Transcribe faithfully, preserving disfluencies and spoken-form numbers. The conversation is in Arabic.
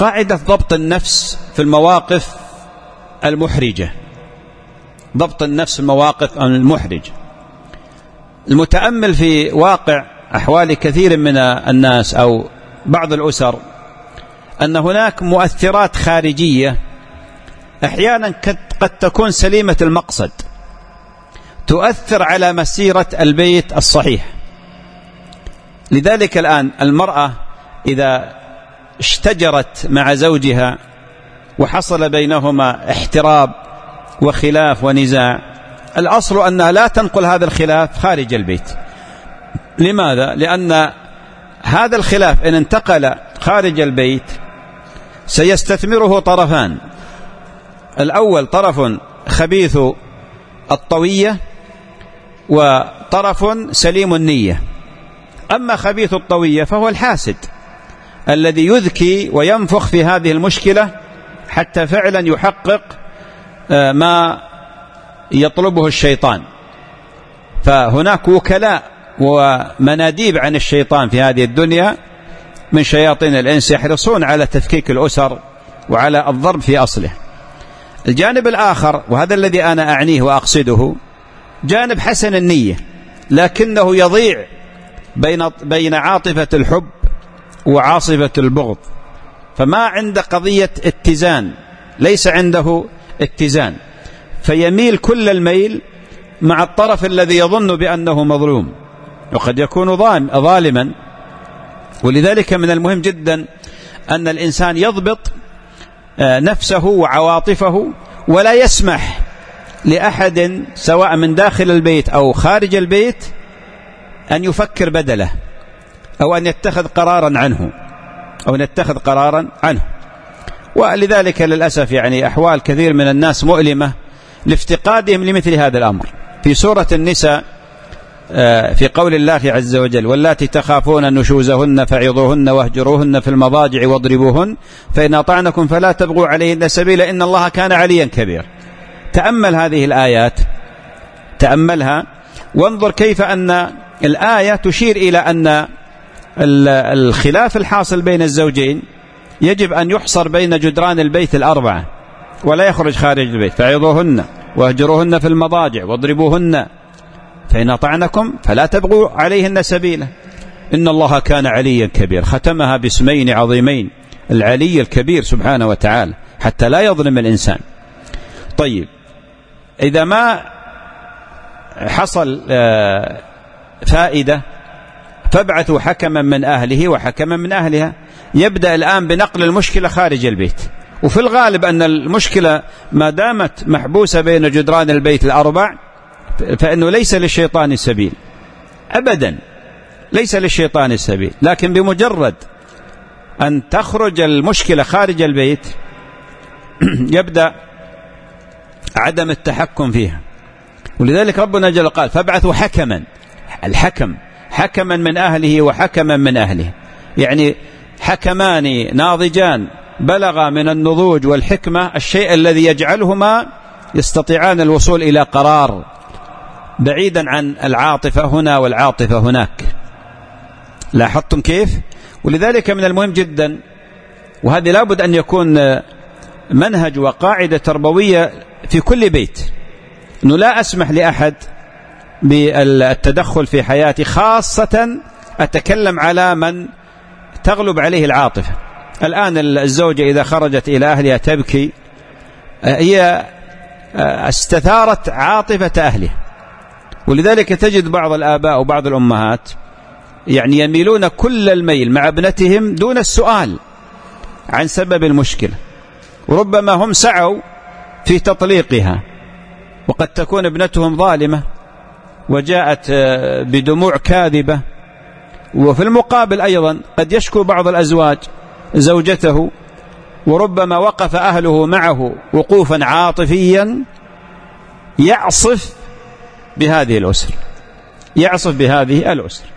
قاعدة ضبط النفس في المواقف المحرجة، ضبط النفس في المواقف المحرجة. المتأمل في واقع أحوال كثير من الناس أو بعض الأسر أن هناك مؤثرات خارجية أحيانا قد تكون سليمة المقصد تؤثر على مسيرة البيت الصحيح. لذلك الآن المرأة إذا اشتجرت مع زوجها وحصل بينهما احتراب وخلاف ونزاع، الأصل أنها لا تنقل هذا الخلاف خارج البيت. لماذا؟ لأن هذا الخلاف إن انتقل خارج البيت سيستثمره طرفان: الأول طرف خبيث الطوية وطرف سليم النية. أما خبيث الطوية فهو الحاسد الذي يذكي وينفخ في هذه المشكلة حتى فعلا يحقق ما يطلبه الشيطان. فهناك وكلاء ومناديب عن الشيطان في هذه الدنيا من شياطين الإنس يحرصون على تفكيك الأسر وعلى الضرب في أصله. الجانب الآخر، وهذا الذي أنا أعنيه وأقصده، جانب حسن النية لكنه يضيع بين بين عاطفة الحب وعاصفة البغض، فما عنده قضية اتزان، ليس عنده اتزان، فيميل كل الميل مع الطرف الذي يظن بأنه مظلوم وقد يكون ظالما. ولذلك من المهم جدا أن الإنسان يضبط نفسه وعواطفه ولا يسمح لأحد سواء من داخل البيت أو خارج البيت أن يفكر بدله أو أن يتخذ قرارا عنه أو أن يتخذ قرارا عنه. ولذلك للأسف يعني أحوال كثير من الناس مؤلمة لافتقادهم لمثل هذا الأمر. في سورة النساء في قول الله عز وجل: واللاتي تخافون نشوزهن فعظوهن واهجروهن في المضاجع واضربوهن فإن أطعنكم فلا تبغوا عليهن سبيلا إن الله كان عليا كبير. تأمل هذه الآيات، تأملها وانظر كيف أن الآية تشير إلى أن الخلاف الحاصل بين الزوجين يجب أن يحصر بين جدران البيت الأربعة ولا يخرج خارج البيت. فعظوهن واهجروهن في المضاجع واضربوهن فإن أطعنكم فلا تبغوا عليهن سبيلا إن الله كان عليا كبير. ختمها باسمين عظيمين: العلي الكبير سبحانه وتعالى، حتى لا يظلم الإنسان. طيب، إذا ما حصل فائدة فابعثوا حكما من أهله وحكما من أهلها. يبدأ الآن بنقل المشكلة خارج البيت، وفي الغالب أن المشكلة ما دامت محبوسة بين جدران البيت الأربع فإنه ليس للشيطان السبيل أبدا، ليس للشيطان السبيل. لكن بمجرد أن تخرج المشكلة خارج البيت يبدأ عدم التحكم فيها. ولذلك ربنا جل قال: فابعثوا حكما. الحكم حكما من أهله وحكما من أهله، يعني حكمان ناضجان بلغا من النضوج والحكمة الشيء الذي يجعلهما يستطيعان الوصول إلى قرار بعيدا عن العاطفة هنا والعاطفة هناك. لاحظتم كيف؟ ولذلك من المهم جدا، وهذه لابد أن يكون منهج وقاعدة تربوية في كل بيت، أنه لا أسمح لأحد بالتدخل في حياتي، خاصة أتكلم على من تغلب عليه العاطفة. الآن الزوجة إذا خرجت إلى أهلها تبكي، هي استثارت عاطفة أهله. ولذلك تجد بعض الآباء وبعض الأمهات يعني يميلون كل الميل مع ابنتهم دون السؤال عن سبب المشكلة، وربما هم سعوا في تطليقها وقد تكون ابنتهم ظالمة وجاءت بدموع كاذبة. وفي المقابل أيضا قد يشكو بعض الأزواج زوجته وربما وقف أهله معه وقوفا عاطفيا يعصف بهذه الأسر، يعصف بهذه الأسر.